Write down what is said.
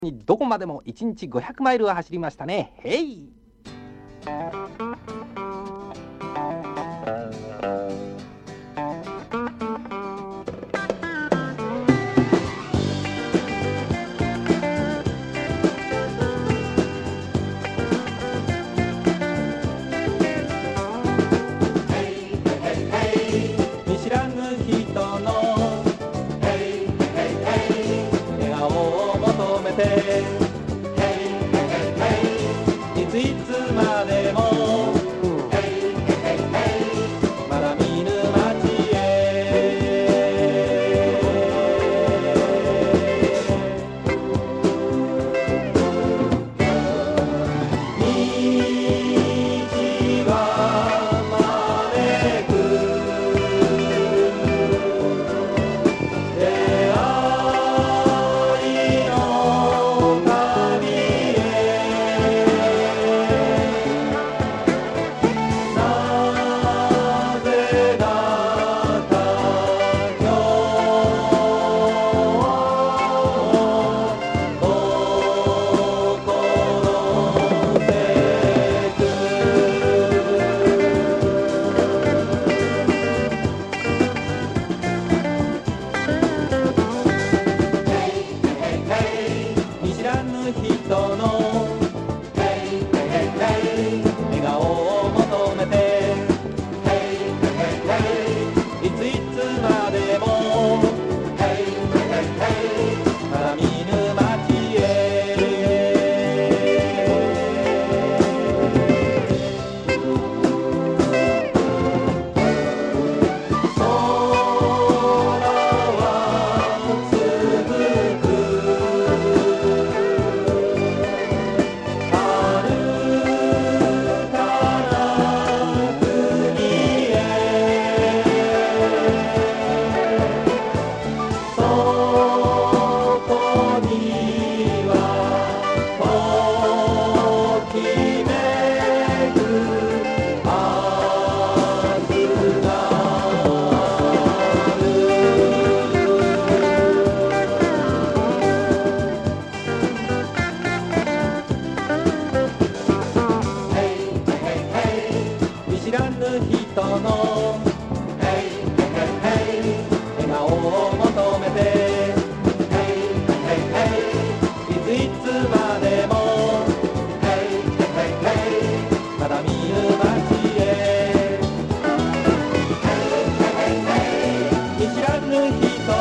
にどこまでも1日500マイルは走りましたね。へい。見知らぬ人の笑顔を求めていついつまでもまだ見ぬ街へ道は招く出会いの旅へなぜだった今日心せく見知らぬ人の